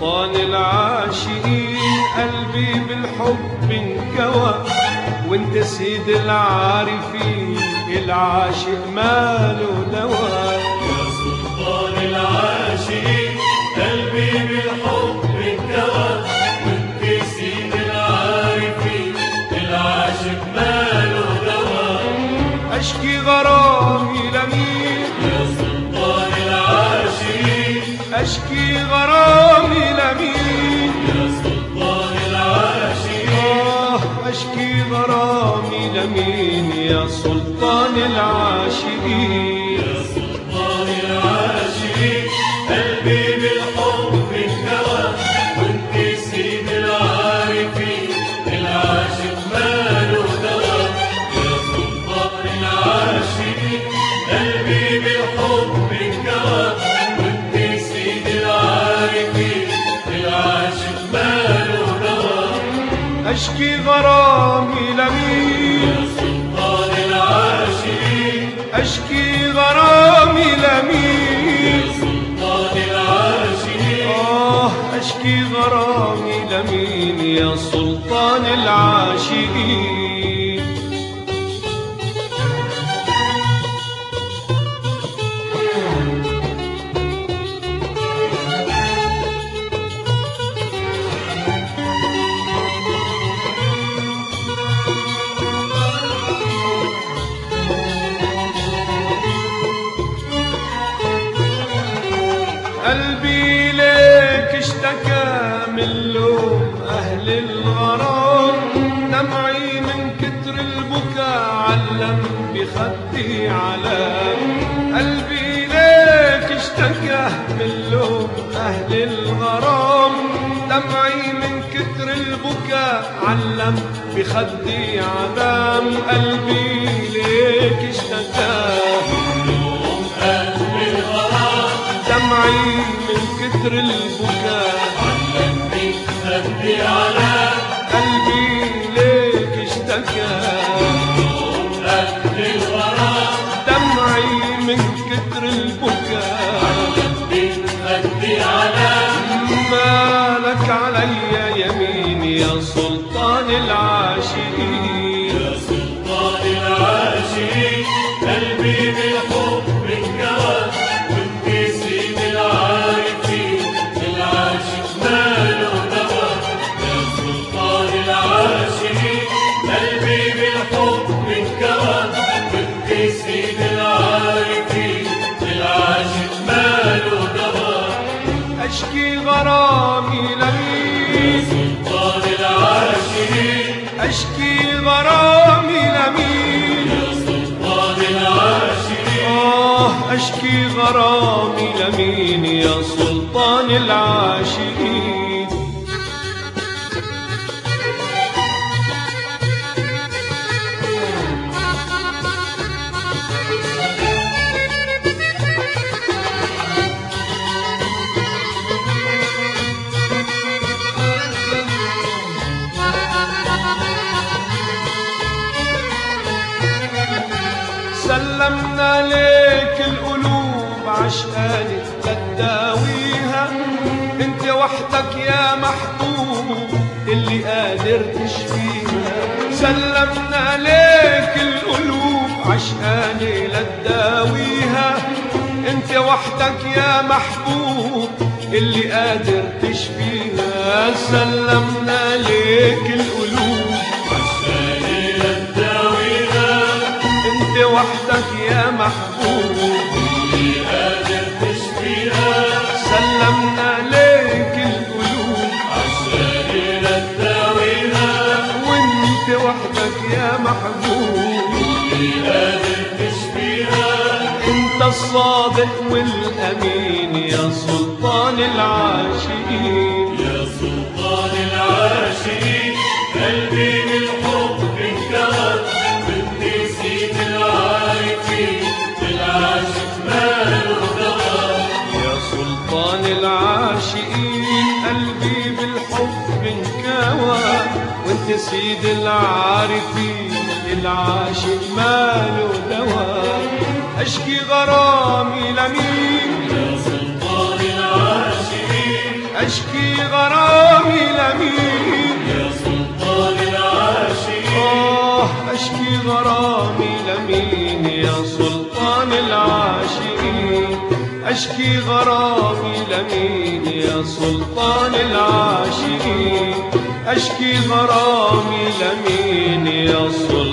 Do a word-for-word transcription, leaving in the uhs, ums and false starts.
سلطان العاشقين قلبي بالحب انكوى وانت سيد العارفين العاشق ماله دواء. يا سلطان العاشقين قلبي بالحب انكوى وانت سيد العارفين العاشق ماله دواء. اشكي غرامي لمين يا سلطان العاشقين اشكي غرامي لمين يا سلطان العاشقين آه اشكي غرامي لمين يا سلطان العاشقين. يا سلطان العاشقين قلبي بالحب انكوى وانت سيد العارفين العاشق ماله دواء. يا سلطان العاشقين قلبي بالحب انكوى وانت سيد العارفين العاشق ماله دواء. اشكي غرامي لمين يا سلطان العاشقين اشكي غرامي يا لمين سلطان العاشقين آه أشكي غرامي لمين يا سلطان العاشقين. قلبي ليك اشتكى من لوم أهل الغرام دمعي من كتر البكاء علم بخدي علام. قلبي ليك اشتكى من لوم أهل الغرام دمعي من كتر البكاء علم بخدي علام. قلبي ليك اشتكى دمعي من كتر البكاء علم بخدي علام. قلبي ليك اشتكى أهل الغرام دمعي من كتر البكاء علم بخدي علام. مالك علي يمين يا سلطان العاشقين. يا سلطان العاشقين قلبي بالحب انكوى وانت سيد العارفين العاشق ماله دواء. يا سلطان العاشقين قلبي بالحب انكوى وانت سيد العارفين العاشق ماله دواء. اشكي غرامي يا لمين سلطان العاشقين اشكي غرامي لمين يا سلطان العاشقين آه أشكي غرامي لمين يا سلطان العاشقين. سلمنا ليك القلوب عشقاني تداويها انت وحدك يا محبوب اللي قادر تشفيها. سلمنا ليك القلوب عشقاني لتداويها انت وحدك يا محبوب اللي قادر تشفيها. سلمنا ليك القلوب عشاني للداويها انت وحدك يا محبوب اللي قادر تشفيها. سلمنا ليك القلوب عشاني للداويها وانت وحدك يا محبوب اللي قادر تشفيها. انت الصادق والامين يا سلطان العاشقين. يا سلطان العاشقين قلبي بالحب انكوى وانت سيد العارفين العاشق ماله دواء. يا سلطان العاشقين قلبي بالحب انكوى وانت سيد العارفين العاشق ماله دواء. اشكي غرامي لمين يا سلطان العاشقين أشكي غرامي لمين يا سلطان العاشقين آه أشكي غرامي لمين يا سلطان العاشقين أشكي غرامي لمين يا سلطان العاشقين أشكي غرامي لمين يا سلطان